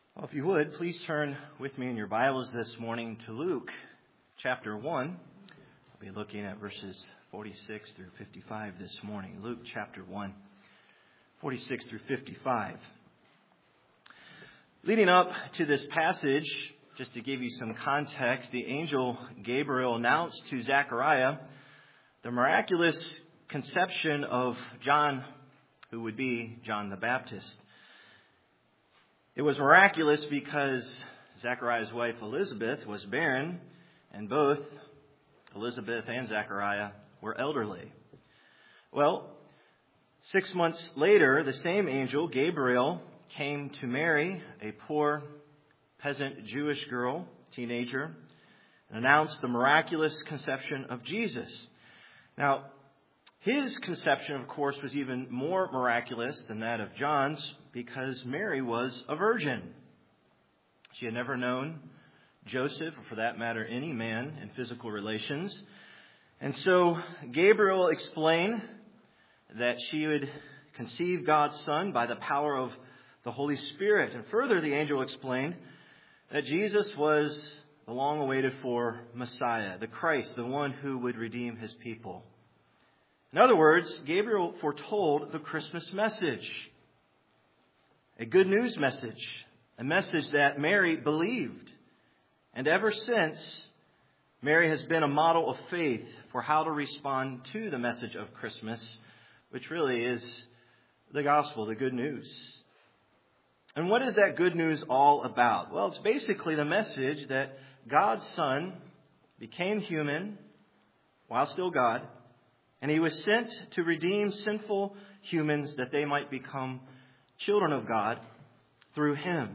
Well, if you would, please turn with me in your Bibles this morning to Luke chapter 1. I'll be looking at verses 46 through 55 this morning. Luke chapter 1, 46 through 55. Leading up to this passage, just to give you some context, the angel Gabriel announced to Zechariah the miraculous conception of John, who would be John the Baptist. It was miraculous because Zechariah's wife Elizabeth was barren, and both Elizabeth and Zechariah were elderly. Well, 6 months later, the same angel, Gabriel, came to Mary, a poor peasant Jewish girl, teenager, and announced the miraculous conception of Jesus. Now, his conception, of course, was even more miraculous than that of John's because Mary was a virgin. She had never known Joseph, or for that matter, any man in physical relations. And so Gabriel explained that she would conceive God's Son by the power of the Holy Spirit. And further, the angel explained that Jesus was the long-awaited for Messiah, the Christ, the one who would redeem his people. In other words, Gabriel foretold the Christmas message, a good news message, a message that Mary believed. And ever since, Mary has been a model of faith for how to respond to the message of Christmas, which really is the gospel, the good news. And what is that good news all about? Well, it's basically the message that God's Son became human while still God, and he was sent to redeem sinful humans that they might become children of God through him.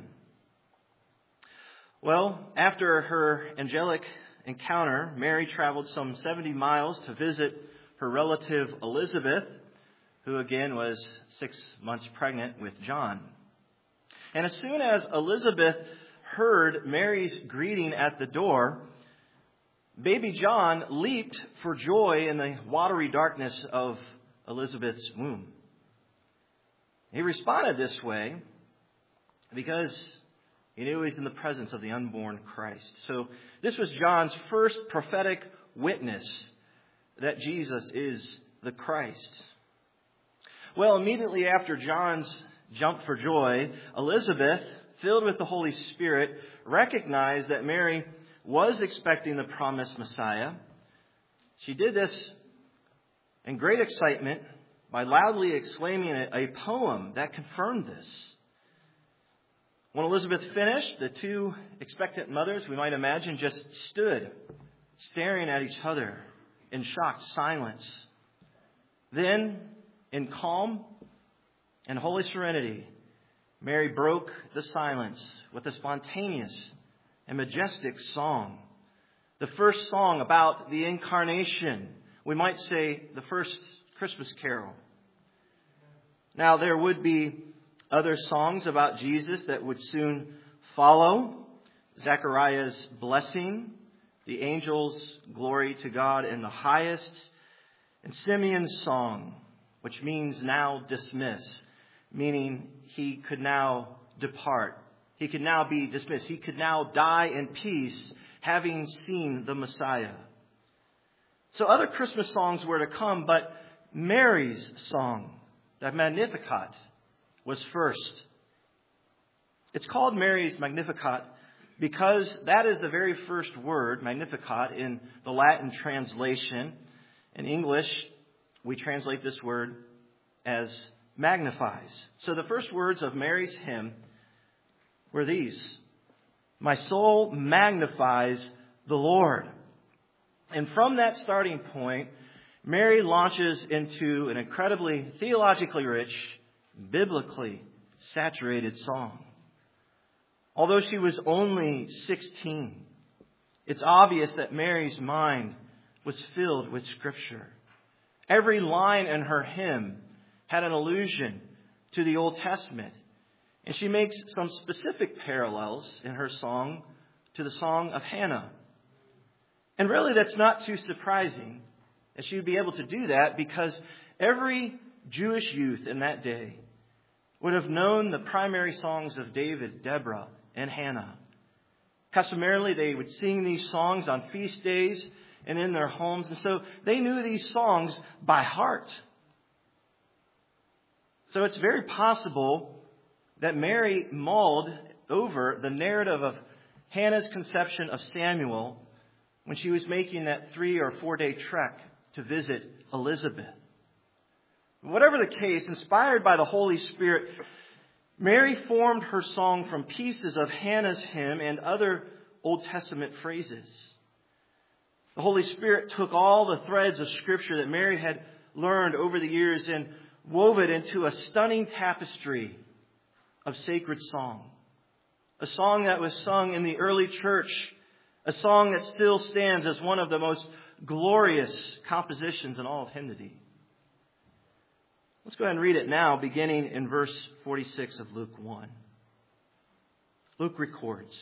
Well, after her angelic encounter, Mary traveled some 70 miles to visit her relative Elizabeth, who again was 6 months pregnant with John. And as soon as Elizabeth heard Mary's greeting at the door, baby John leaped for joy in the watery darkness of Elizabeth's womb. He responded this way because he knew he was in the presence of the unborn Christ. So this was John's first prophetic witness that Jesus is the Christ. Well, immediately after John's jump for joy, Elizabeth, filled with the Holy Spirit, recognized that Mary was expecting the promised Messiah. She did this in great excitement by loudly exclaiming a poem that confirmed this. When Elizabeth finished, the two expectant mothers, we might imagine, just stood staring at each other in shocked silence. Then, in calm and holy serenity, Mary broke the silence with a spontaneous and majestic song. The first song about the incarnation. We might say the first Christmas carol. Now, there would be other songs about Jesus that would soon follow. Zechariah's blessing, the angel's glory to God in the highest, and Simeon's song, which means now dismiss, meaning he could now depart. He could now be dismissed. He could now die in peace, having seen the Messiah. So other Christmas songs were to come, but Mary's song, the Magnificat, was first. It's called Mary's Magnificat because that is the very first word, Magnificat, in the Latin translation. In English, we translate this word as magnifies. So the first words of Mary's hymn were these: "My soul magnifies the Lord." And from that starting point, Mary launches into an incredibly theologically rich, biblically saturated song. Although she was only 16, it's obvious that Mary's mind was filled with Scripture. Every line in her hymn had an allusion to the Old Testament. And she makes some specific parallels in her song to the song of Hannah. And really, that's not too surprising that she would be able to do that because every Jewish youth in that day would have known the primary songs of David, Deborah, and Hannah. Customarily, they would sing these songs on feast days and in their homes, and so they knew these songs by heart. So it's very possible that Mary mulled over the narrative of Hannah's conception of Samuel when she was making that 3 or 4 day trek to visit Elizabeth. Whatever the case, inspired by the Holy Spirit, Mary formed her song from pieces of Hannah's hymn and other Old Testament phrases. The Holy Spirit took all the threads of Scripture that Mary had learned over the years and wove it into a stunning tapestry of sacred song. A song that was sung in the early church. A song that still stands as one of the most glorious compositions in all of hymnody. Let's go ahead and read it now, beginning in verse 46 of Luke 1. Luke records,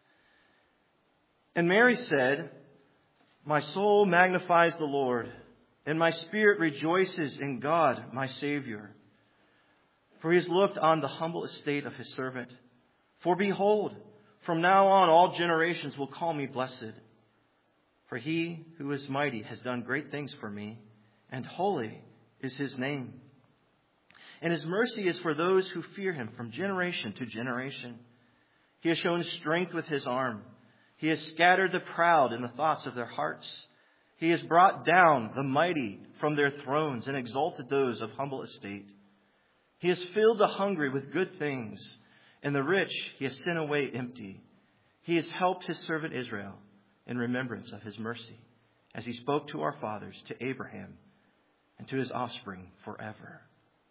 "And Mary said, 'My soul magnifies the Lord, and my spirit rejoices in God, my Savior. For he has looked on the humble estate of his servant. For behold, from now on all generations will call me blessed. For he who is mighty has done great things for me, and holy is his name. And his mercy is for those who fear him from generation to generation. He has shown strength with his arm. He has scattered the proud in the thoughts of their hearts. He has brought down the mighty from their thrones and exalted those of humble estate. He has filled the hungry with good things, and the rich he has sent away empty. He has helped his servant Israel in remembrance of his mercy, as he spoke to our fathers, to Abraham, and to his offspring forever.'"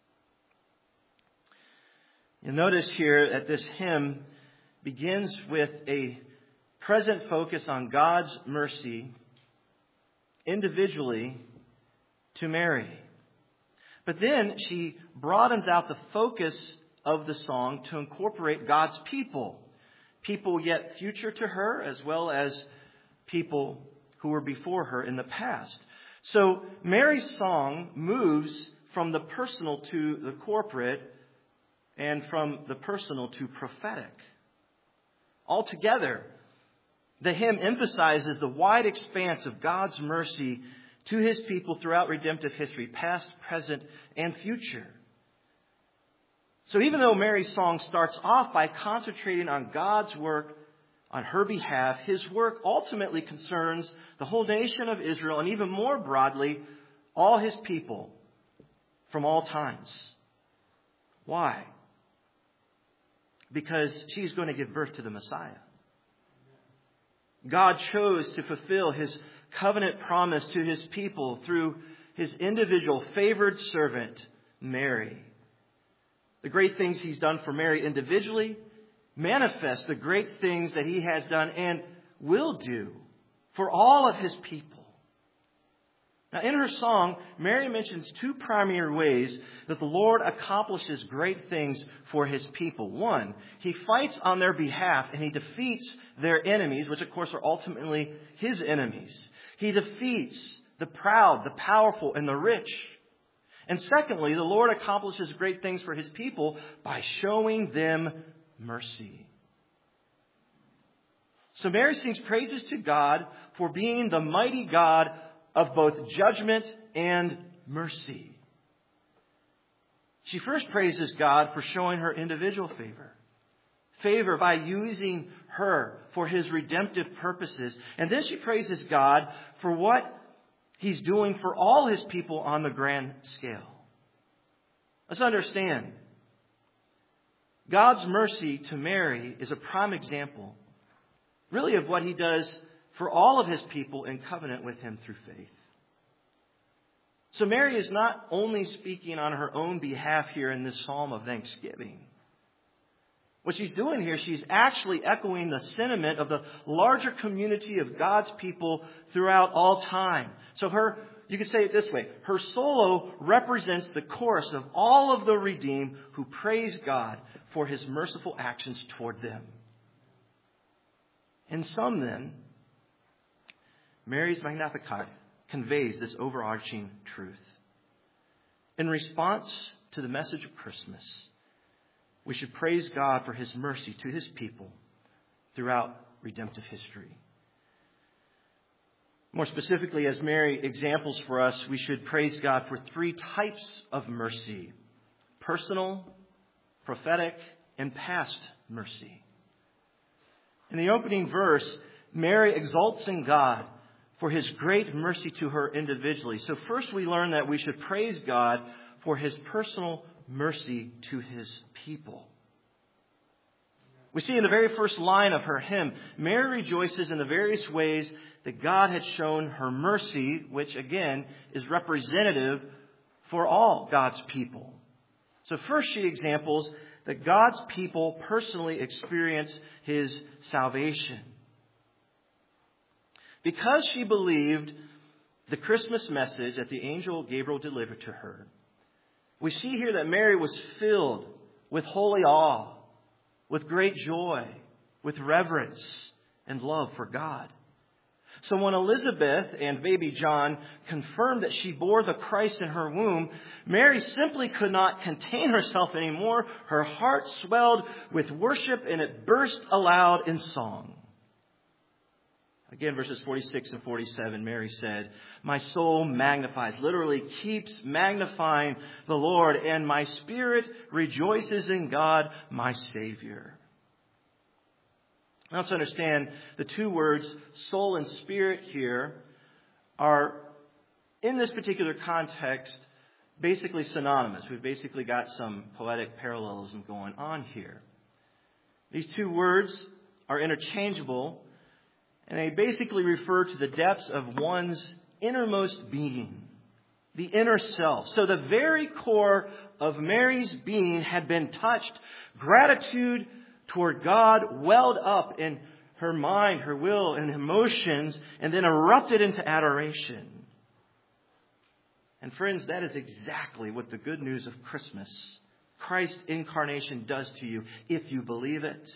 You'll notice here that this hymn begins with a present focus on God's mercy individually to Mary. But then she broadens out the focus of the song to incorporate God's people. People yet future to her, as well as people who were before her in the past. So Mary's song moves from the personal to the corporate, and from the personal to prophetic. Altogether, the hymn emphasizes the wide expanse of God's mercy to his people throughout redemptive history, past, present, and future. So even though Mary's song starts off by concentrating on God's work on her behalf, his work ultimately concerns the whole nation of Israel, and even more broadly, all his people from all times. Why? Because she's going to give birth to the Messiah. God chose to fulfill his covenant promise to his people through his individual favored servant, Mary. The great things he's done for Mary individually manifest the great things that he has done and will do for all of his people. Now, in her song, Mary mentions two primary ways that the Lord accomplishes great things for his people. One, he fights on their behalf and he defeats their enemies, which of course are ultimately his enemies. He defeats the proud, the powerful, and the rich. And secondly, the Lord accomplishes great things for his people by showing them mercy. So Mary sings praises to God for being the mighty God of both judgment and mercy. She first praises God for showing her individual favor. Favor by using her for his redemptive purposes. And then she praises God for what he's doing for all his people on the grand scale. Let's understand. God's mercy to Mary is a prime example, really, of what he does for all of his people in covenant with him through faith. So Mary is not only speaking on her own behalf here in this psalm of thanksgiving. What she's doing here, she's actually echoing the sentiment of the larger community of God's people throughout all time. So you could say it this way, her solo represents the chorus of all of the redeemed who praise God for his merciful actions toward them. In sum then, Mary's Magnificat conveys this overarching truth. In response to the message of Christmas, we should praise God for His mercy to His people throughout redemptive history. More specifically, as Mary examples for us, we should praise God for three types of mercy: personal, prophetic, and past mercy. In the opening verse, Mary exalts in God for His great mercy to her individually. So first we learn that we should praise God for His personal mercy to His people. We see in the very first line of her hymn, Mary rejoices in the various ways that God had shown her mercy, which again is representative for all God's people. So first she examples that God's people personally experience His salvation. Because she believed the Christmas message that the angel Gabriel delivered to her, we see here that Mary was filled with holy awe, with great joy, with reverence and love for God. So when Elizabeth and baby John confirmed that she bore the Christ in her womb, Mary simply could not contain herself anymore. Her heart swelled with worship and it burst aloud in song. Again, verses 46 and 47, Mary said, "My soul magnifies," literally keeps magnifying the Lord, "and my spirit rejoices in God, my Savior." Now let's understand the two words, soul and spirit here, are, in this particular context, basically synonymous. We've basically got some poetic parallelism going on here. These two words are interchangeable, and they basically refer to the depths of one's innermost being, the inner self. So the very core of Mary's being had been touched. Gratitude toward God welled up in her mind, her will, and emotions, and then erupted into adoration. And friends, that is exactly what the good news of Christmas, Christ's incarnation, does to you if you believe it.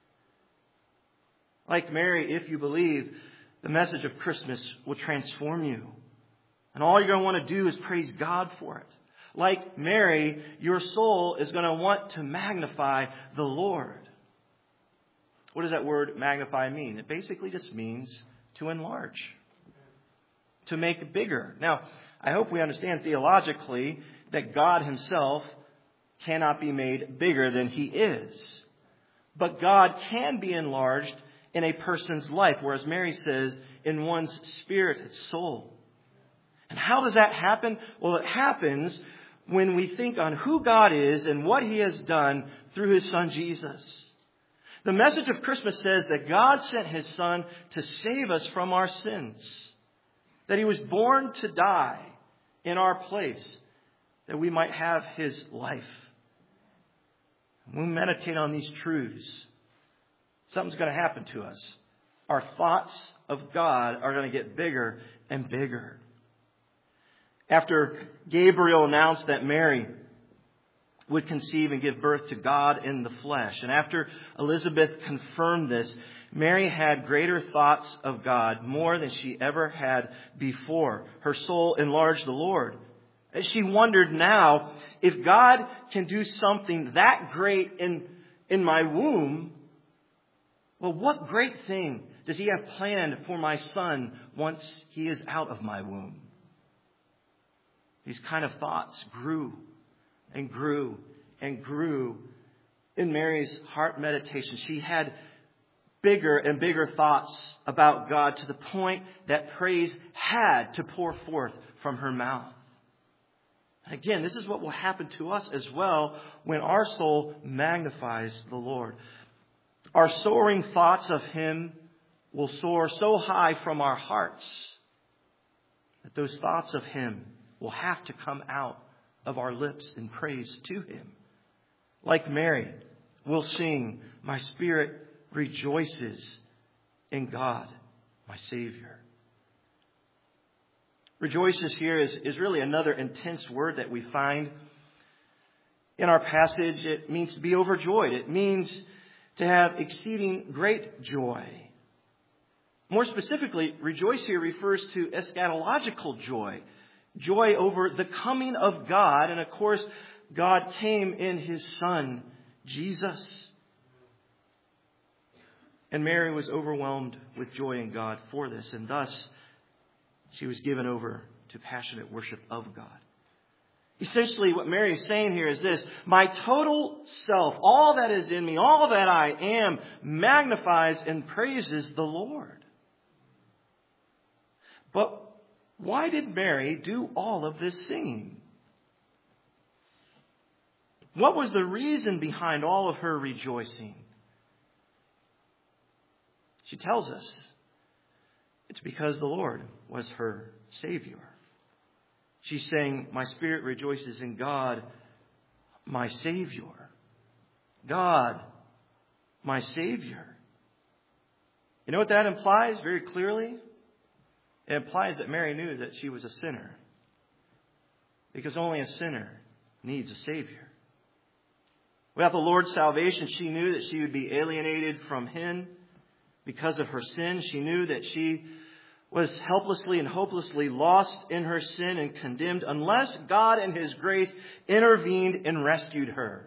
Like Mary, if you believe, the message of Christmas will transform you. And all you're going to want to do is praise God for it. Like Mary, your soul is going to want to magnify the Lord. What does that word magnify mean? It basically just means to enlarge, to make bigger. Now, I hope we understand theologically that God Himself cannot be made bigger than He is. But God can be enlarged in a person's life, whereas Mary says, in one's spirit and soul. And how does that happen? Well, it happens when we think on who God is and what He has done through His Son, Jesus. The message of Christmas says that God sent His Son to save us from our sins, that He was born to die in our place, that we might have His life. When we meditate on these truths, something's going to happen to us. Our thoughts of God are going to get bigger and bigger. After Gabriel announced that Mary would conceive and give birth to God in the flesh, and after Elizabeth confirmed this, Mary had greater thoughts of God, more than she ever had before. Her soul enlarged the Lord. As she wondered now, if God can do something that great in my womb, well, what great thing does He have planned for my son once he is out of my womb? These kind of thoughts grew and grew and grew in Mary's heart meditation. She had bigger and bigger thoughts about God to the point that praise had to pour forth from her mouth. Again, this is what will happen to us as well when our soul magnifies the Lord. Our soaring thoughts of Him will soar so high from our hearts that those thoughts of Him will have to come out of our lips in praise to Him. Like Mary, we'll sing, "My spirit rejoices in God, my Savior." Rejoices here is really another intense word that we find in our passage. It means to be overjoyed. It means to have exceeding great joy. More specifically, rejoice here refers to eschatological joy. Joy over the coming of God. And of course, God came in His Son Jesus. And Mary was overwhelmed with joy in God for this, and thus she was given over to passionate worship of God. Essentially, what Mary is saying here is this: my total self, all that is in me, all that I am, magnifies and praises the Lord. But why did Mary do all of this singing? What was the reason behind all of her rejoicing? She tells us it's because the Lord was her Savior. She's saying, my spirit rejoices in God, my Savior. God, my Savior. You know what that implies very clearly? It implies that Mary knew that she was a sinner. Because only a sinner needs a Savior. Without the Lord's salvation, she knew that she would be alienated from Him because of her sin. She knew that she was helplessly and hopelessly lost in her sin and condemned unless God in His grace intervened and rescued her.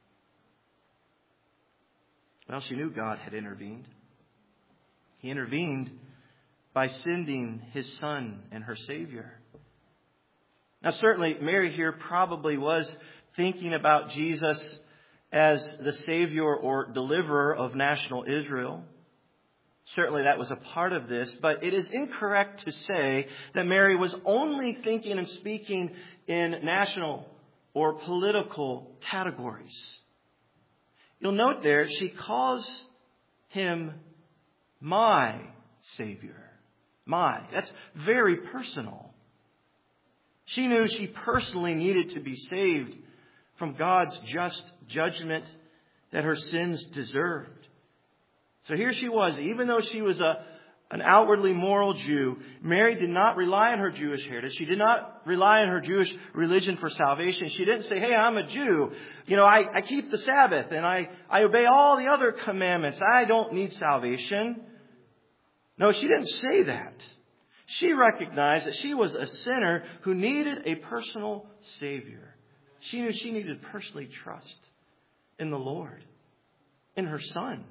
Well, she knew God had intervened. He intervened by sending His Son and her Savior. Now, certainly, Mary here probably was thinking about Jesus as the Savior or deliverer of national Israel. Certainly that was a part of this, but it is incorrect to say that Mary was only thinking and speaking in national or political categories. You'll note there, she calls Him my Savior. My. That's very personal. She knew she personally needed to be saved from God's just judgment that her sins deserved. So here she was, even though she was an outwardly moral Jew, Mary did not rely on her Jewish heritage. She did not rely on her Jewish religion for salvation. She didn't say, hey, I'm a Jew. You know, I keep the Sabbath and I obey all the other commandments. I don't need salvation. No, she didn't say that. She recognized that she was a sinner who needed a personal Savior. She knew she needed to personally trust in the Lord, in her Son.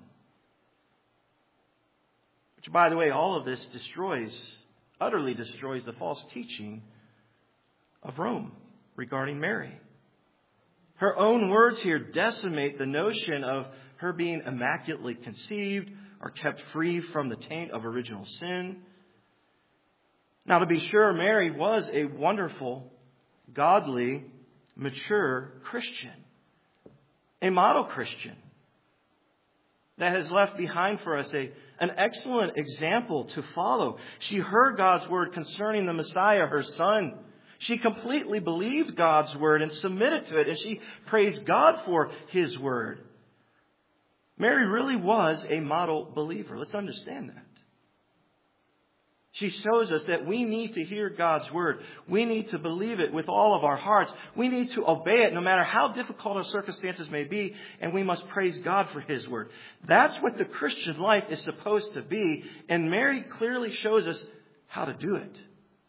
Which, by the way, all of this utterly destroys the false teaching of Rome regarding Mary. Her own words here decimate the notion of her being immaculately conceived or kept free from the taint of original sin. Now, to be sure, Mary was a wonderful, godly, mature Christian. A model Christian that has left behind for us an excellent example to follow. She heard God's word concerning the Messiah, her Son. She completely believed God's word and submitted to it, and she praised God for His word. Mary really was a model believer. Let's understand that. She shows us that we need to hear God's word. We need to believe it with all of our hearts. We need to obey it no matter how difficult our circumstances may be. And we must praise God for His word. That's what the Christian life is supposed to be. And Mary clearly shows us how to do it.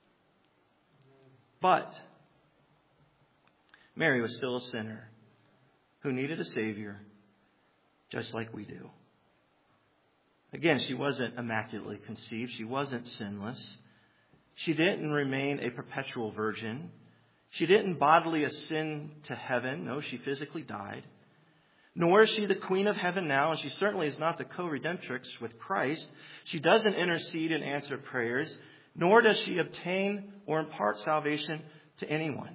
But Mary was still a sinner who needed a Savior just like we do. Again, she wasn't immaculately conceived. She wasn't sinless. She didn't remain a perpetual virgin. She didn't bodily ascend to heaven. No, she physically died. Nor is she the Queen of Heaven now, and she certainly is not the co-redemptrix with Christ. She doesn't intercede and answer prayers, nor does she obtain or impart salvation to anyone.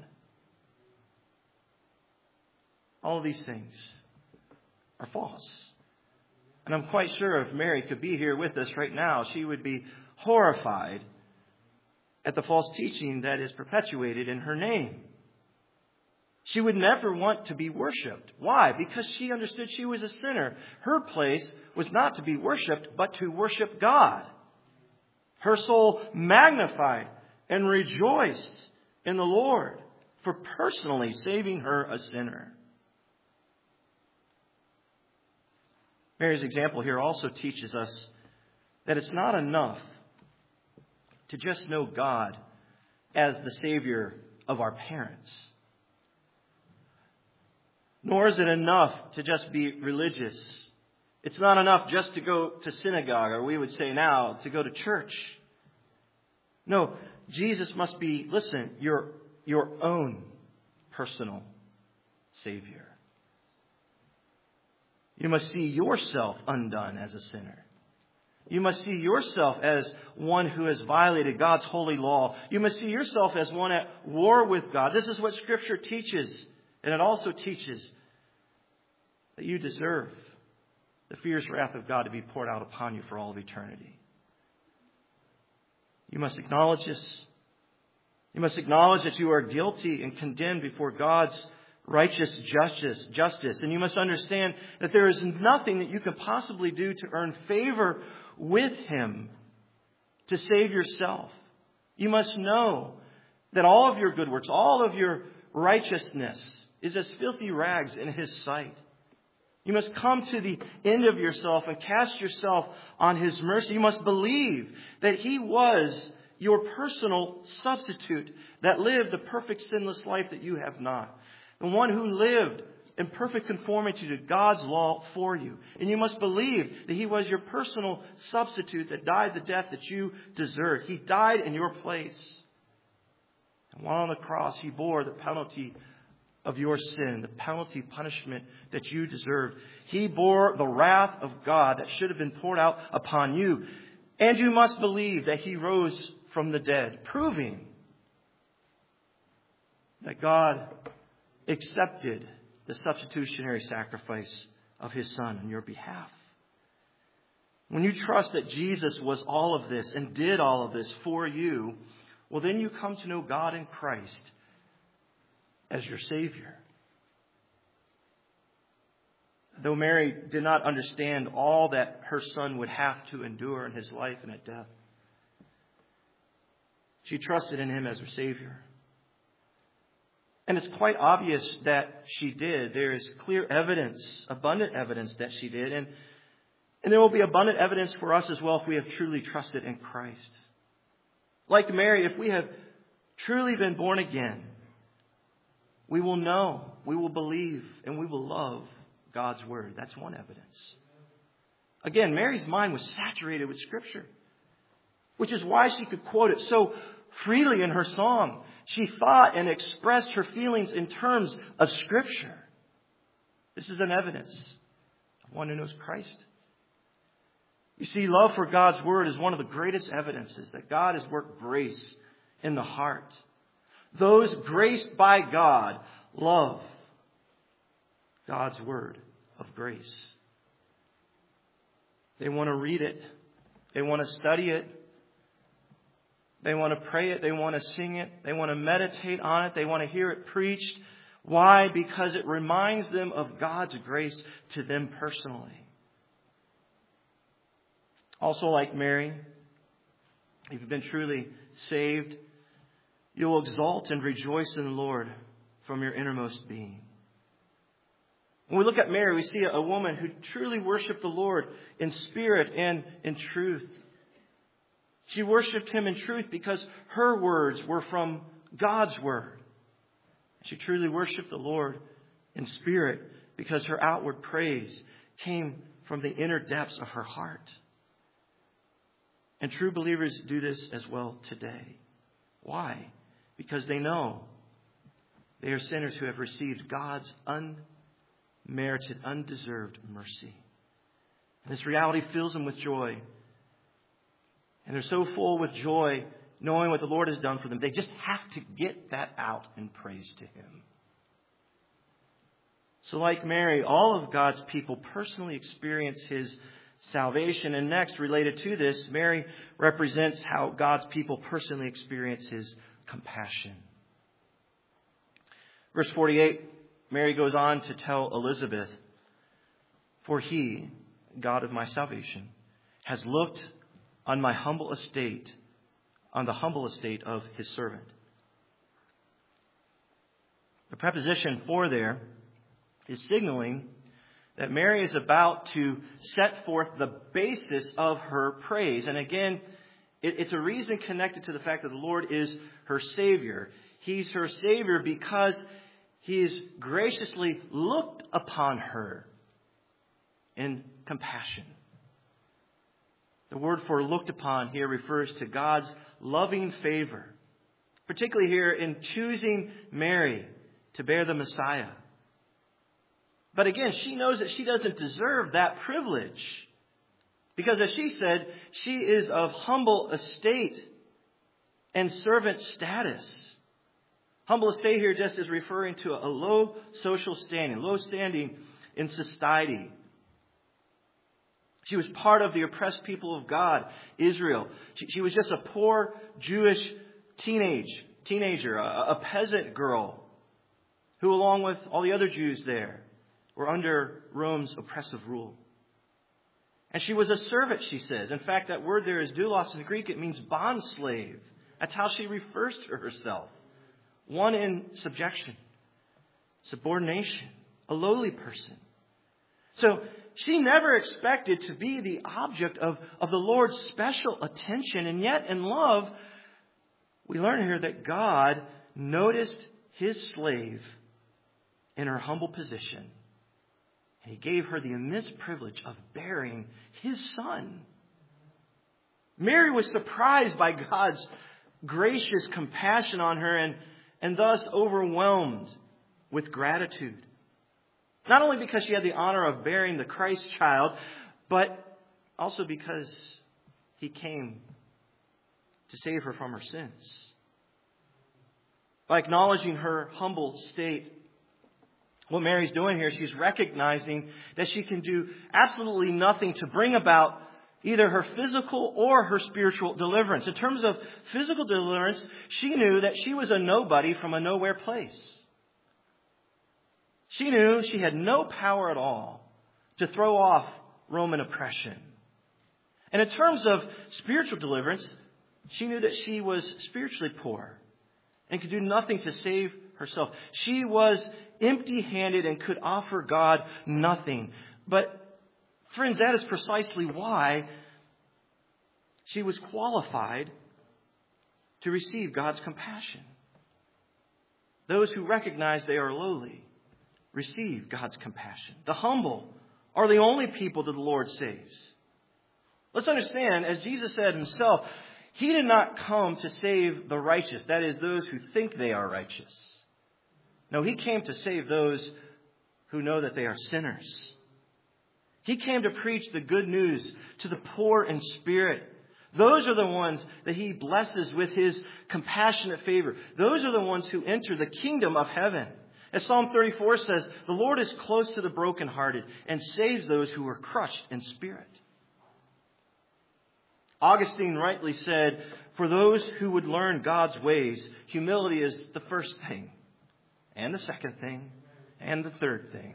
All of these things are false. And I'm quite sure if Mary could be here with us right now, she would be horrified at the false teaching that is perpetuated in her name. She would never want to be worshipped. Why? Because she understood she was a sinner. Her place was not to be worshipped, but to worship God. Her soul magnified and rejoiced in the Lord for personally saving her, a sinner. Mary's example here also teaches us that it's not enough to just know God as the Savior of our parents. Nor is it enough to just be religious. It's not enough just to go to synagogue, or we would say now, to go to church. No, Jesus must be, listen, your own personal Savior. You must see yourself undone as a sinner. You must see yourself as one who has violated God's holy law. You must see yourself as one at war with God. This is what Scripture teaches. And it also teaches that you deserve the fierce wrath of God to be poured out upon you for all of eternity. You must acknowledge this. You must acknowledge that you are guilty and condemned before God's righteous justice. And you must understand that there is nothing that you can possibly do to earn favor with Him to save yourself. You must know that all of your good works, all of your righteousness is as filthy rags in His sight. You must come to the end of yourself and cast yourself on His mercy. You must believe that He was your personal substitute that lived the perfect sinless life that you have not. The one who lived in perfect conformity to God's law for you. And you must believe that He was your personal substitute that died the death that you deserved. He died in your place. And while on the cross, He bore the penalty of your sin, the penalty, punishment that you deserved. He bore the wrath of God that should have been poured out upon you. And you must believe that He rose from the dead, proving that God accepted the substitutionary sacrifice of His Son on your behalf. When you trust that Jesus was all of this and did all of this for you, well, then you come to know God in Christ as your Savior. Though Mary did not understand all that her Son would have to endure in His life and at death, she trusted in Him as her Savior. And it's quite obvious that she did. There is clear evidence, abundant evidence that she did. And there will be abundant evidence for us as well if we have truly trusted in Christ. Like Mary, if we have truly been born again, we will know, we will believe, and we will love God's Word. That's one evidence. Again, Mary's mind was saturated with Scripture, which is why she could quote it so freely in her song. She thought and expressed her feelings in terms of Scripture. This is an evidence of one who knows Christ. You see, love for God's Word is one of the greatest evidences that God has worked grace in the heart. Those graced by God love God's Word of grace. They want to read it. They want to study it. They want to pray it. They want to sing it. They want to meditate on it. They want to hear it preached. Why? Because it reminds them of God's grace to them personally. Also, like Mary, if you've been truly saved, you will exalt and rejoice in the Lord from your innermost being. When we look at Mary, we see a woman who truly worshiped the Lord in spirit and in truth. She worshiped Him in truth because her words were from God's Word. She truly worshiped the Lord in spirit because her outward praise came from the inner depths of her heart. And true believers do this as well today. Why? Because they know they are sinners who have received God's unmerited, undeserved mercy. And this reality fills them with joy. And they're so full with joy knowing what the Lord has done for them. They just have to get that out in praise to Him. So like Mary, all of God's people personally experience His salvation. And next, related to this, Mary represents how God's people personally experience His compassion. Verse 48, Mary goes on to tell Elizabeth, "For He, God of my salvation, has looked on my humble estate, on the humble estate of His servant." The preposition "for" there is signaling that Mary is about to set forth the basis of her praise. And again, it's a reason connected to the fact that the Lord is her Savior. He's her Savior because He has graciously looked upon her in compassion. The word for looked upon here refers to God's loving favor, particularly here in choosing Mary to bear the Messiah. But again, she knows that she doesn't deserve that privilege. Because as she said, she is of humble estate and servant status. Humble estate here just is referring to a low social standing, low standing in society. She was part of the oppressed people of God, Israel. She was just a poor Jewish teenager, a peasant girl, who along with all the other Jews there were under Rome's oppressive rule. And she was a servant, she says. In fact, that word there is doulos in Greek. It means bond slave. That's how she refers to herself. One in subjection, subordination, a lowly person. So she never expected to be the object of the Lord's special attention. And yet in love, we learn here that God noticed His slave in her humble position. And He gave her the immense privilege of bearing His Son. Mary was surprised by God's gracious compassion on her and thus overwhelmed with gratitude. Not only because she had the honor of bearing the Christ child, but also because He came to save her from her sins. By acknowledging her humble state, what Mary's doing here, she's recognizing that she can do absolutely nothing to bring about either her physical or her spiritual deliverance. In terms of physical deliverance, she knew that she was a nobody from a nowhere place. She knew she had no power at all to throw off Roman oppression. And in terms of spiritual deliverance, she knew that she was spiritually poor and could do nothing to save herself. She was empty-handed and could offer God nothing. But friends, that is precisely why she was qualified to receive God's compassion. Those who recognize they are lowly receive God's compassion. The humble are the only people that the Lord saves. Let's understand, as Jesus said Himself, He did not come to save the righteous, that is, those who think they are righteous. No, He came to save those who know that they are sinners. He came to preach the good news to the poor in spirit. Those are the ones that He blesses with His compassionate favor. Those are the ones who enter the kingdom of heaven. As Psalm 34 says, the Lord is close to the brokenhearted and saves those who are crushed in spirit. Augustine rightly said, for those who would learn God's ways, humility is the first thing, and the second thing, and the third thing.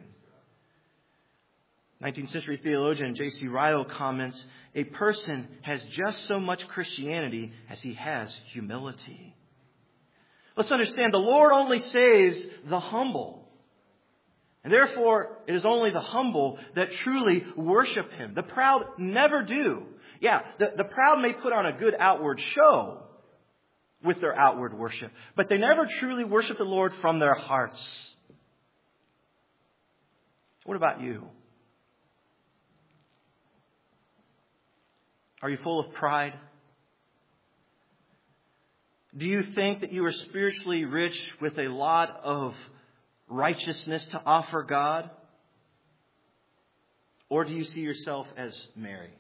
19th century theologian J.C. Ryle comments, a person has just so much Christianity as he has humility. Let's understand, the Lord only saves the humble. And therefore, it is only the humble that truly worship Him. The proud never do. Yeah, the proud may put on a good outward show with their outward worship, but they never truly worship the Lord from their hearts. What about you? Are you full of pride? Do you think that you are spiritually rich with a lot of righteousness to offer God? Or do you see yourself as Mary?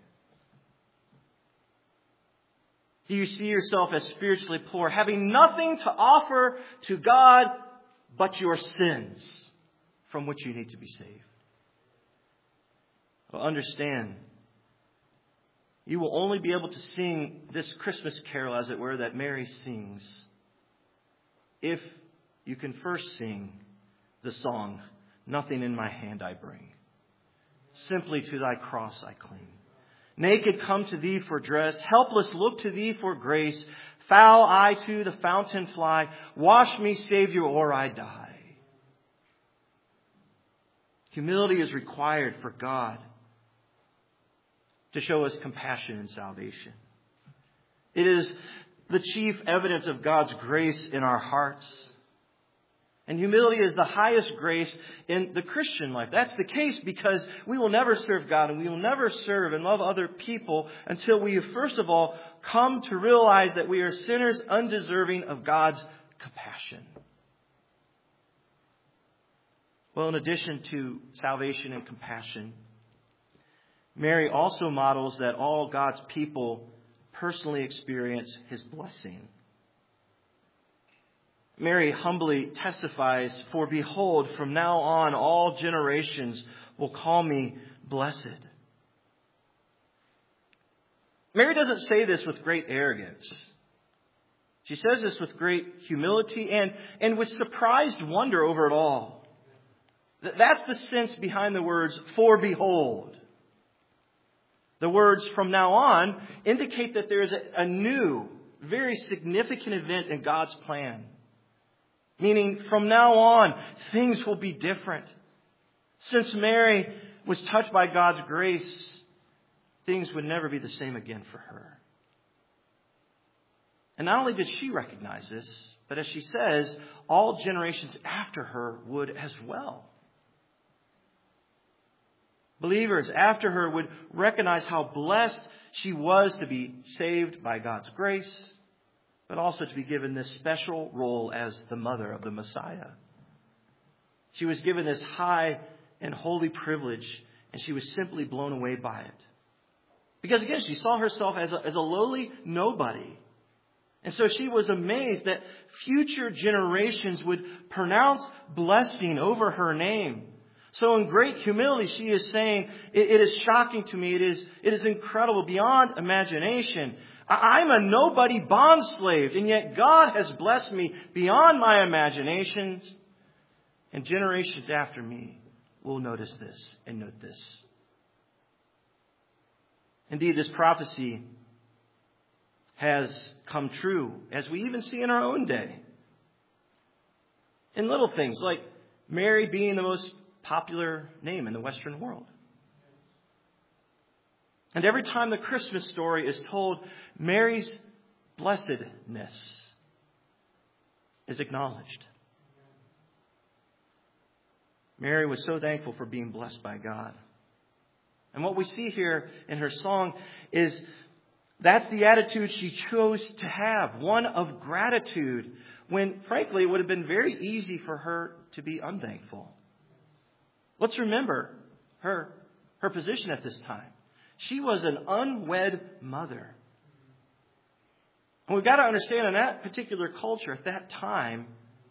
Do you see yourself as spiritually poor, having nothing to offer to God but your sins from which you need to be saved? Well, understand, you will only be able to sing this Christmas carol, as it were, that Mary sings, if you can first sing the song, Nothing in my hand I bring. Simply to Thy cross I cling. Naked come to Thee for dress, helpless look to Thee for grace. Foul I to the fountain fly, wash me, Savior, or I die. Humility is required for God to show us compassion and salvation. It is the chief evidence of God's grace in our hearts. And humility is the highest grace in the Christian life. That's the case because we will never serve God and we will never serve and love other people until we have, first of all, come to realize that we are sinners undeserving of God's compassion. Well, in addition to salvation and compassion, Mary also models that all God's people personally experience His blessing. Mary humbly testifies, "For behold, from now on all generations will call me blessed." Mary doesn't say this with great arrogance. She says this with great humility and with surprised wonder over it all. That's the sense behind the words, "for behold." The words "from now on" indicate that there is a new, very significant event in God's plan. Meaning, from now on, things will be different. Since Mary was touched by God's grace, things would never be the same again for her. And not only did she recognize this, but as she says, all generations after her would as well. Believers after her would recognize how blessed she was to be saved by God's grace, but also to be given this special role as the mother of the Messiah. She was given this high and holy privilege, and she was simply blown away by it. Because again, she saw herself as a lowly nobody. And so she was amazed that future generations would pronounce blessing over her name. So in great humility, she is saying, it is shocking to me. It is incredible beyond imagination. I'm a nobody bondslave, and yet God has blessed me beyond my imaginations. And generations after me will notice this and note this. Indeed, this prophecy has come true, as we even see in our own day. In little things like Mary being the most popular name in the Western world. And every time the Christmas story is told, Mary's blessedness is acknowledged. Mary was so thankful for being blessed by God. And what we see here in her song is that's the attitude she chose to have, one of gratitude, when frankly it would have been very easy for her to be unthankful. Let's remember her position at this time. She was an unwed mother. And we've got to understand in that particular culture at that time,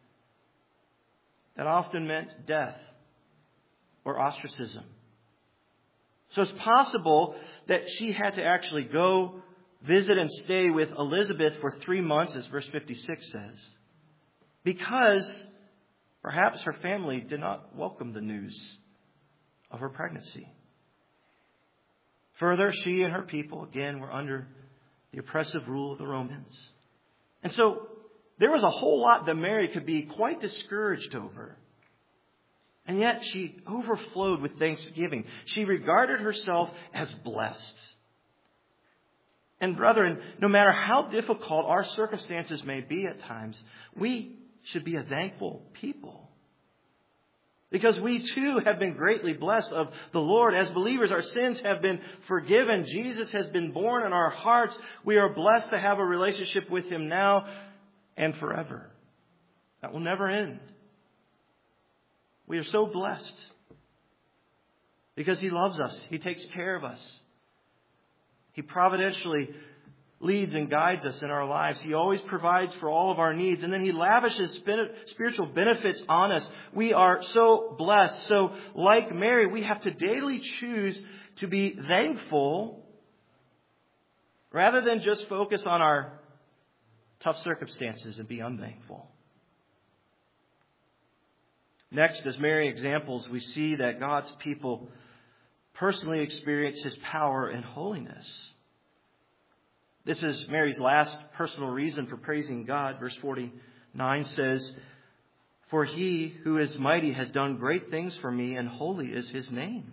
that often meant death or ostracism. So it's possible that she had to actually go visit and stay with Elizabeth for 3 months, as verse 56 says, because perhaps her family did not welcome the news of her pregnancy. Further, she and her people, again, were under the oppressive rule of the Romans. And so there was a whole lot that Mary could be quite discouraged over. And yet she overflowed with thanksgiving. She regarded herself as blessed. And brethren, no matter how difficult our circumstances may be at times, we should be a thankful people. Because we too have been greatly blessed of the Lord. As believers, our sins have been forgiven. Jesus has been born in our hearts. We are blessed to have a relationship with Him now and forever. That will never end. We are so blessed because He loves us. He takes care of us. He providentially leads and guides us in our lives. He always provides for all of our needs. And then He lavishes spiritual benefits on us. We are so blessed. So like Mary, we have to daily choose to be thankful rather than just focus on our tough circumstances and be unthankful. Next, as Mary examples, we see that God's people personally experience His power and holiness. This is Mary's last personal reason for praising God. Verse 49 says, "For He who is mighty has done great things for me, and holy is His name."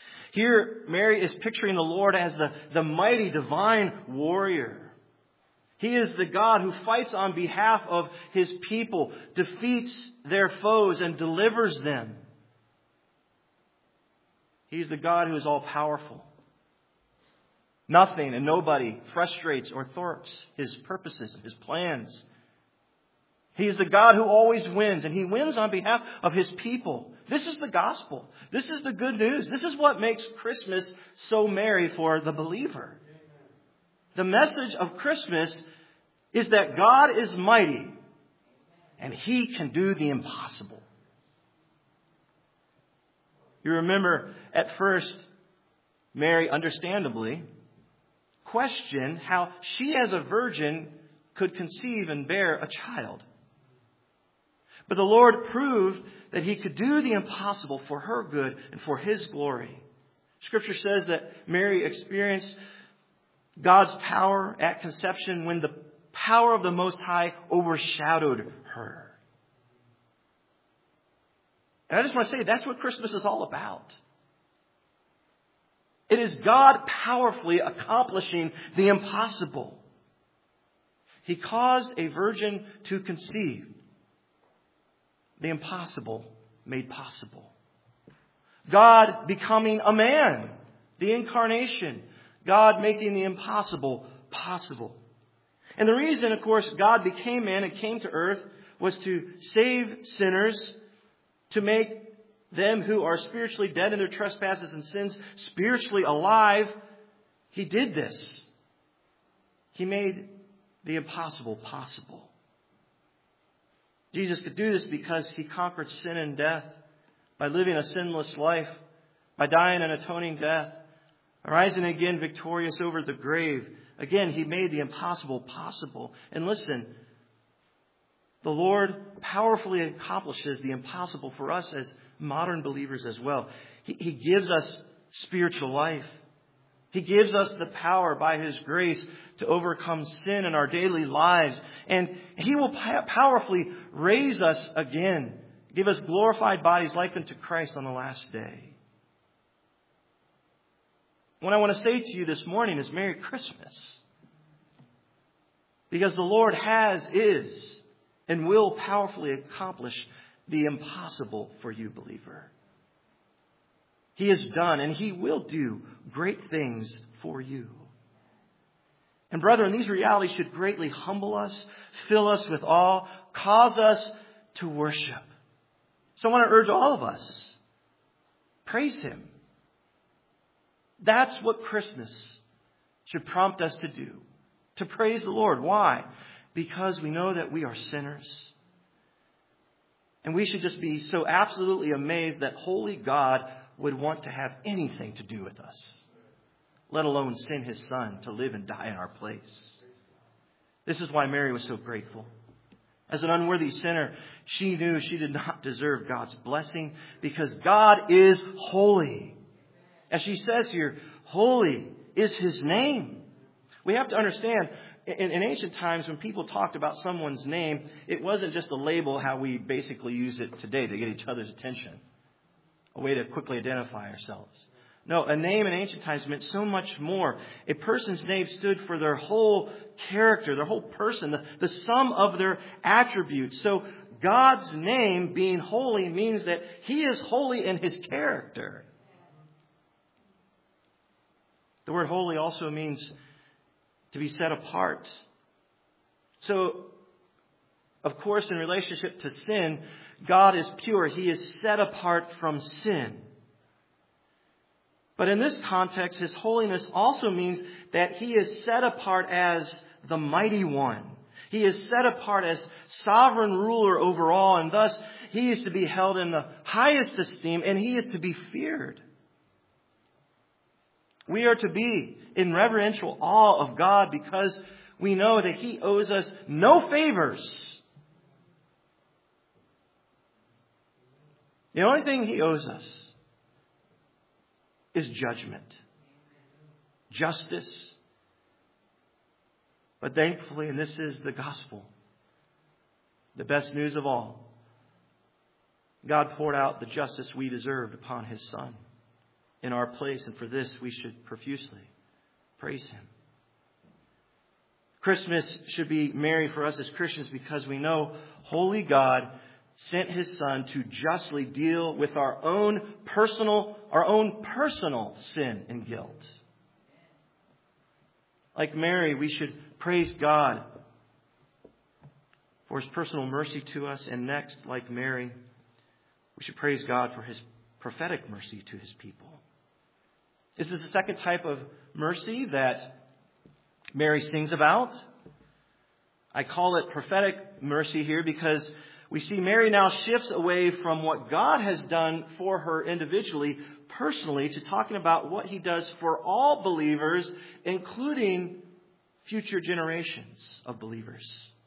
Here, Mary is picturing the Lord as the mighty divine warrior. He is the God who fights on behalf of His people, defeats their foes, and delivers them. He's the God who is all-powerful. Nothing and nobody frustrates or thwarts His purposes and His plans. He is the God who always wins, and He wins on behalf of His people. This is the gospel. This is the good news. This is what makes Christmas so merry for the believer. The message of Christmas is that God is mighty, and He can do the impossible. You remember at first, Mary, understandably, questioned how she as a virgin could conceive and bear a child. But the Lord proved that He could do the impossible for her good and for His glory. Scripture says that Mary experienced God's power at conception when the power of the Most High overshadowed her. And I just want to say that's what Christmas is all about. It is God powerfully accomplishing the impossible. He caused a virgin to conceive. The impossible made possible. God becoming a man. The incarnation. God making the impossible possible. And the reason, of course, God became man and came to earth was to save sinners, to make them who are spiritually dead in their trespasses and sins spiritually alive. He did this. He made the impossible possible. Jesus could do this because He conquered sin and death by living a sinless life, by dying an atoning death, rising again victorious over the grave. Again, He made the impossible possible. And listen, the Lord powerfully accomplishes the impossible for us as modern believers as well. He gives us spiritual life. He gives us the power by His grace to overcome sin in our daily lives. And He will powerfully raise us again, give us glorified bodies like unto Christ on the last day. What I want to say to you this morning is Merry Christmas. Because the Lord is, and will powerfully accomplish the impossible for you, believer. He has done and He will do great things for you. And brethren, these realities should greatly humble us, fill us with awe, cause us to worship. So I want to urge all of us, praise Him. That's what Christmas should prompt us to do. To praise the Lord. Why? Because we know that we are sinners. And we should just be so absolutely amazed that holy God would want to have anything to do with us, let alone send His Son to live and die in our place. This is why Mary was so grateful. As an unworthy sinner, she knew she did not deserve God's blessing because God is holy. As she says here, holy is His name. We have to understand, in ancient times, when people talked about someone's name, it wasn't just a label how we basically use it today to get each other's attention. A way to quickly identify ourselves. No, a name in ancient times meant so much more. A person's name stood for their whole character, their whole person, the sum of their attributes. So God's name, being holy, means that He is holy in His character. The word holy also means to be set apart. So, of course, in relationship to sin, God is pure. He is set apart from sin. But in this context, His holiness also means that He is set apart as the mighty one. He is set apart as sovereign ruler over all, and thus He is to be held in the highest esteem, and He is to be feared. We are to be in reverential awe of God because we know that He owes us no favors. The only thing He owes us is judgment, justice. But thankfully, and this is the gospel, the best news of all, God poured out the justice we deserved upon His Son in our place, and for this we should profusely praise Him. Christmas should be merry for us as Christians because we know holy God sent His Son to justly deal with our own personal sin and guilt. Like Mary, we should praise God for His personal mercy to us. And next, like Mary, we should praise God for His prophetic mercy to His people. This is the second type of mercy that Mary sings about. I call it prophetic mercy here because we see Mary now shifts away from what God has done for her individually, personally, to talking about what He does for all believers, including future generations of believers.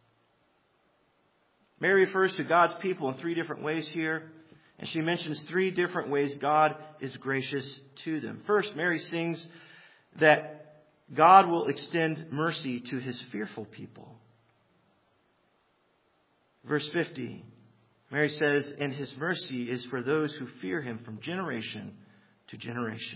Mary refers to God's people in three different ways here, and she mentions three different ways God is gracious to them. First, Mary sings that God will extend mercy to His fearful people. Verse 50, Mary says, "And His mercy is for those who fear Him from generation to generation."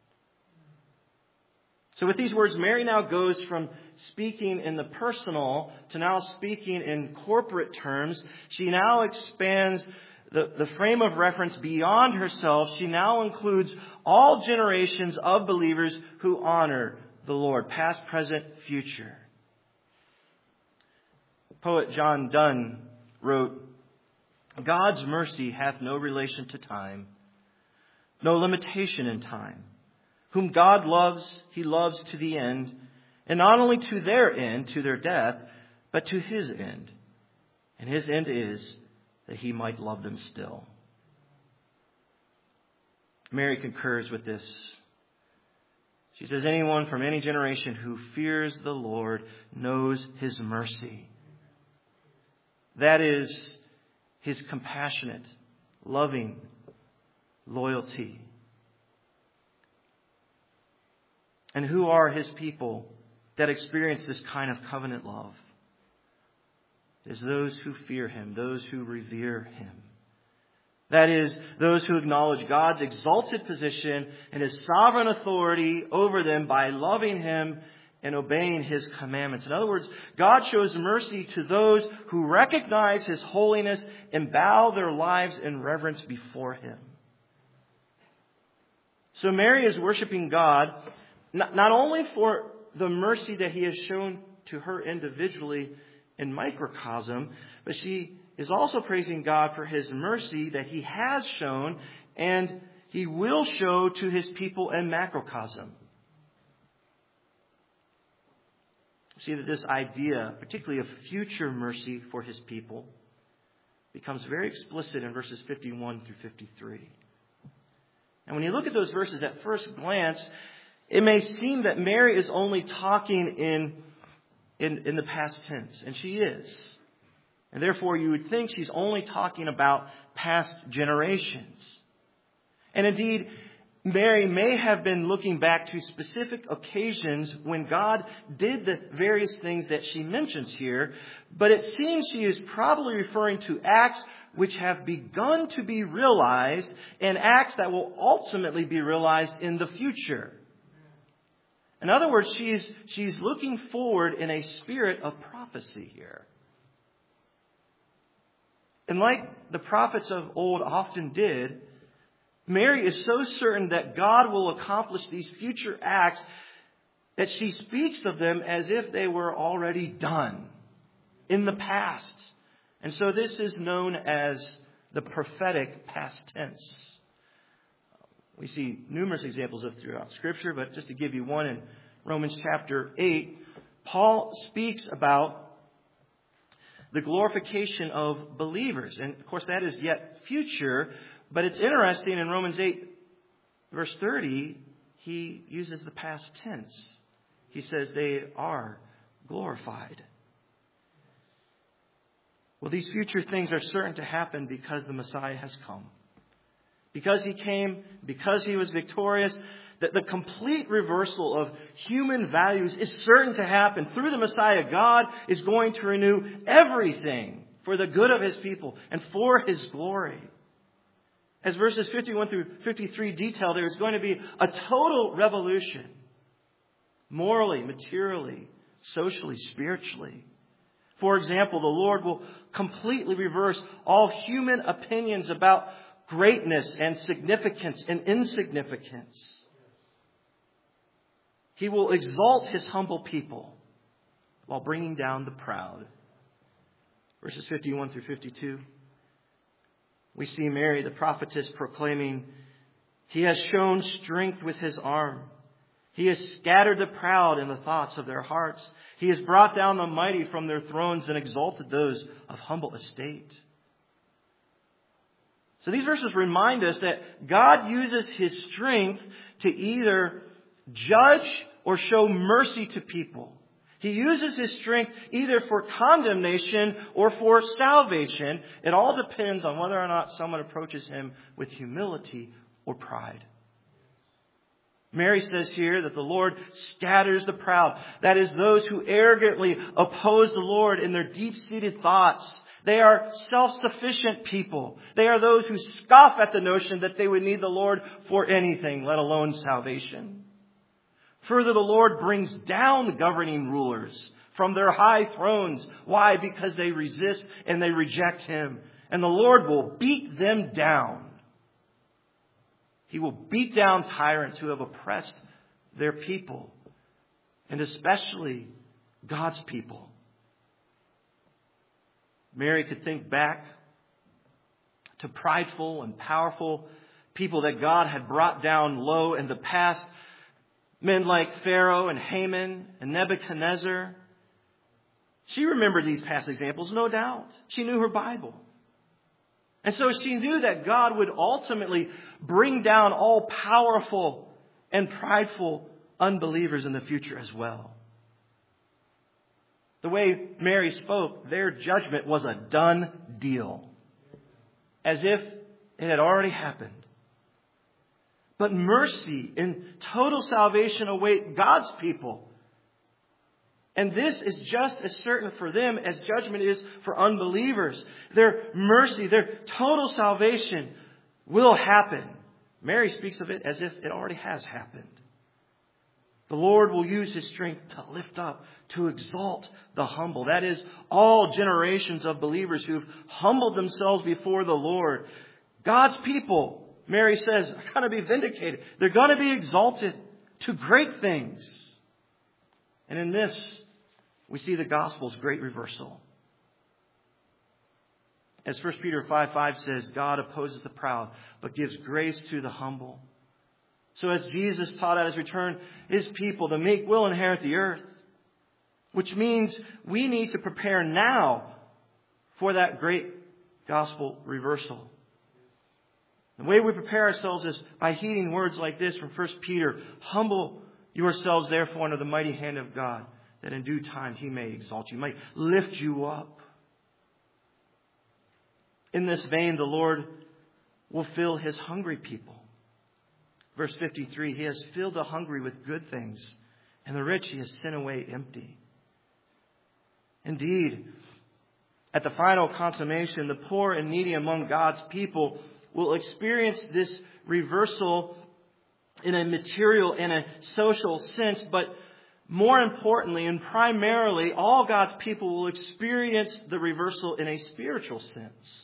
So with these words, Mary now goes from speaking in the personal to now speaking in corporate terms. She now expands the frame of reference beyond herself. She now includes all generations of believers who honor the Lord, past, present, future. Poet John Donne wrote, "God's mercy hath no relation to time, no limitation in time. Whom God loves, He loves to the end, and not only to their end, to their death, but to His end. And His end is that He might love them still." Mary concurs with this. She says, "Anyone from any generation who fears the Lord knows His mercy." That is His compassionate, loving loyalty. And who are His people that experience this kind of covenant love? It is those who fear Him, those who revere Him. That is, those who acknowledge God's exalted position and His sovereign authority over them by loving Him and obeying His commandments. In other words, God shows mercy to those who recognize His holiness and bow their lives in reverence before Him. So Mary is worshiping God not only for the mercy that He has shown to her individually in microcosm, but she is also praising God for His mercy that He has shown and He will show to His people in macrocosm. See that this idea, particularly of future mercy for His people, becomes very explicit in verses 51 through 53. And when you look at those verses at first glance, it may seem that Mary is only talking in the past tense, and she is. And therefore, you would think she's only talking about past generations. And indeed, Mary may have been looking back to specific occasions when God did the various things that she mentions here, but it seems she is probably referring to acts which have begun to be realized and acts that will ultimately be realized in the future. In other words, she's looking forward in a spirit of prophecy here. And like the prophets of old often did, Mary is so certain that God will accomplish these future acts that she speaks of them as if they were already done in the past. And so this is known as the prophetic past tense. We see numerous examples of throughout Scripture, but just to give you one in Romans chapter 8, Paul speaks about the glorification of believers. And of course that is yet future, but it's interesting in Romans 8 verse 30, he uses the past tense. He says they are glorified. Well, these future things are certain to happen because the Messiah has come. Because He came, because He was victorious, that the complete reversal of human values is certain to happen. Through the Messiah, God is going to renew everything for the good of His people and for His glory. As verses 51 through 53 detail, there is going to be a total revolution, morally, materially, socially, spiritually. For example, the Lord will completely reverse all human opinions about greatness and significance and insignificance. He will exalt His humble people while bringing down the proud. Verses 51 through 52. We see Mary, the prophetess, proclaiming, He has shown strength with His arm. He has scattered the proud in the thoughts of their hearts. He has brought down the mighty from their thrones and exalted those of humble estate. So these verses remind us that God uses His strength to either judge or show mercy to people. He uses His strength either for condemnation or for salvation. It all depends on whether or not someone approaches Him with humility or pride. Mary says here that the Lord scatters the proud. That is, those who arrogantly oppose the Lord in their deep-seated thoughts. They are self-sufficient people. They are those who scoff at the notion that they would need the Lord for anything, let alone salvation. Further, the Lord brings down governing rulers from their high thrones. Why? Because they resist and they reject Him. And the Lord will beat them down. He will beat down tyrants who have oppressed their people, and especially God's people. Mary could think back to prideful and powerful people that God had brought down low in the past. Men like Pharaoh and Haman and Nebuchadnezzar. She remembered these past examples, no doubt. She knew her Bible. And so she knew that God would ultimately bring down all powerful and prideful unbelievers in the future as well. The way Mary spoke, their judgment was a done deal. As if it had already happened. But mercy and total salvation await God's people. And this is just as certain for them as judgment is for unbelievers. Their mercy, their total salvation will happen. Mary speaks of it as if it already has happened. The Lord will use His strength to lift up, to exalt the humble. That is, all generations of believers who've humbled themselves before the Lord. God's people, Mary says, are going to be vindicated. They're going to be exalted to great things. And in this, we see the gospel's great reversal. As 1 Peter 5:5 says, God opposes the proud, but gives grace to the humble. So as Jesus taught at His return, His people, the meek, will inherit the earth. Which means we need to prepare now for that great gospel reversal. The way we prepare ourselves is by heeding words like this from 1 Peter. Humble yourselves therefore under the mighty hand of God, that in due time He may exalt you, may lift you up. In this vein, the Lord will fill His hungry people. Verse 53, He has filled the hungry with good things, and the rich He has sent away empty. Indeed, at the final consummation, the poor and needy among God's people will experience this reversal in a material and a social sense, but more importantly and primarily, all God's people will experience the reversal in a spiritual sense.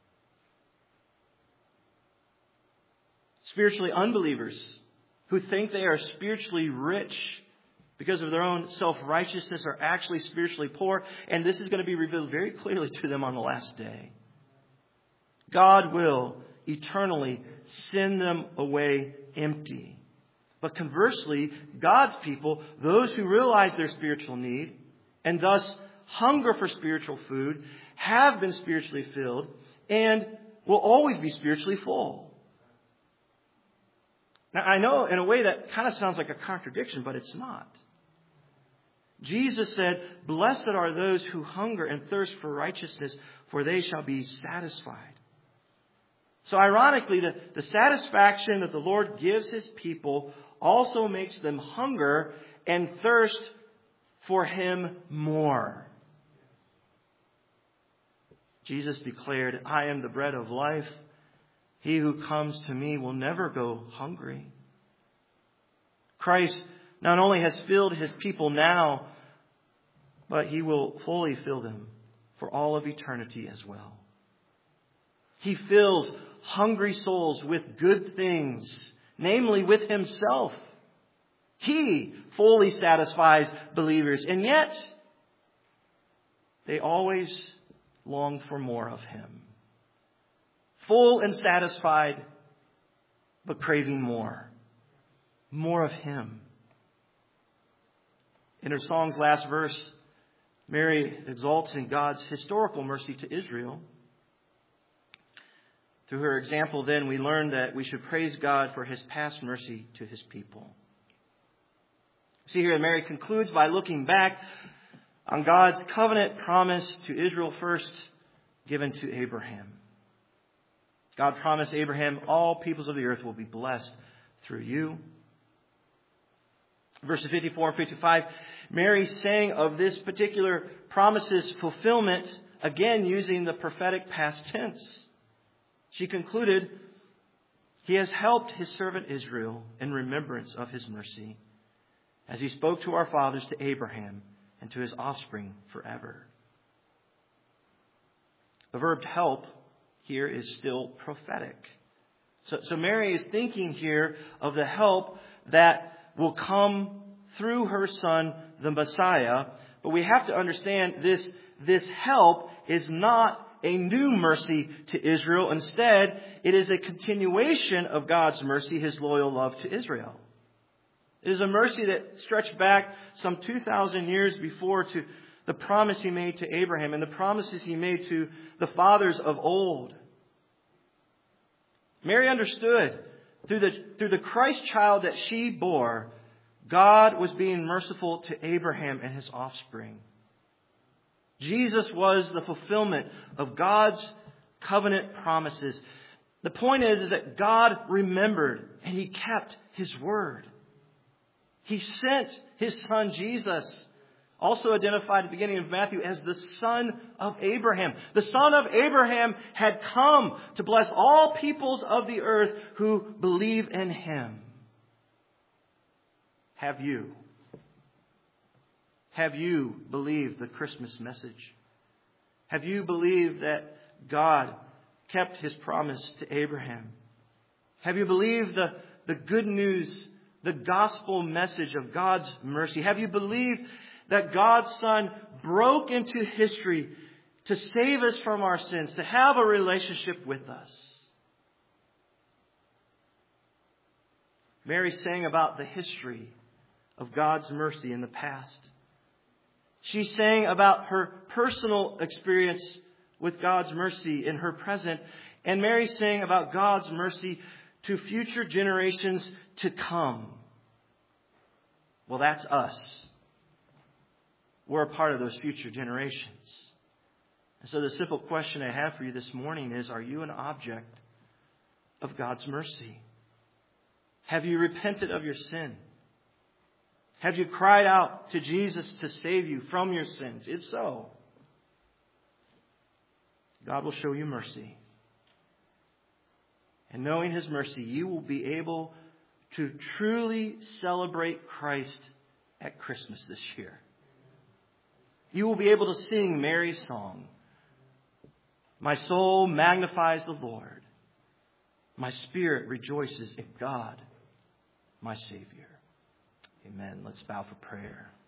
Spiritually unbelievers who think they are spiritually rich because of their own self-righteousness are actually spiritually poor, and this is going to be revealed very clearly to them on the last day. God will eternally send them away empty. But conversely, God's people, those who realize their spiritual need and thus hunger for spiritual food, have been spiritually filled and will always be spiritually full. Now, I know in a way that kind of sounds like a contradiction, but it's not. Jesus said, "Blessed are those who hunger and thirst for righteousness, for they shall be satisfied." So ironically, the satisfaction that the Lord gives His people also makes them hunger and thirst for Him more. Jesus declared, "I am the bread of life. He who comes to me will never go hungry." Christ not only has filled His people now, but He will fully fill them for all of eternity as well. He fills hungry souls with good things, namely with Himself. He fully satisfies believers, and yet they always long for more of Him. Full and satisfied, but craving more. More of Him. In her song's last verse, Mary exalts in God's historical mercy to Israel. Through her example, then, we learn that we should praise God for His past mercy to His people. See here, Mary concludes by looking back on God's covenant promise to Israel first given to Abraham. God promised Abraham, all peoples of the earth will be blessed through you. Verses 54 and 55, Mary sang of this particular promise's fulfillment, again using the prophetic past tense. She concluded, He has helped His servant Israel in remembrance of His mercy, as He spoke to our fathers, to Abraham, and to his offspring forever. The verb help here is still prophetic. So Mary is thinking here of the help that will come through her Son, the Messiah. But we have to understand this help is not a new mercy to Israel. Instead, it is a continuation of God's mercy, His loyal love to Israel. It is a mercy that stretched back some 2,000 years before to the promise He made to Abraham and the promises He made to the fathers of old. Mary understood through the Christ child that she bore, God was being merciful to Abraham and his offspring. Jesus was the fulfillment of God's covenant promises. The point is that God remembered and He kept His word. He sent His Son Jesus, also identified at the beginning of Matthew as the Son of Abraham. The Son of Abraham had come to bless all peoples of the earth who believe in Him. Have you? Have you believed the Christmas message? Have you believed that God kept His promise to Abraham? Have you believed the good news, the gospel message of God's mercy? Have you believed that God's Son broke into history to save us from our sins, to have a relationship with us? Mary sang about the history of God's mercy in the past. She sang about her personal experience with God's mercy in her present. And Mary sang about God's mercy to future generations to come. Well, that's us. We're a part of those future generations. And so the simple question I have for you this morning is, are you an object of God's mercy? Have you repented of your sin? Have you cried out to Jesus to save you from your sins? If so, God will show you mercy. And knowing His mercy, you will be able to truly celebrate Christ at Christmas this year. You will be able to sing Mary's song. My soul magnifies the Lord. My spirit rejoices in God, my Savior. Amen. Let's bow for prayer.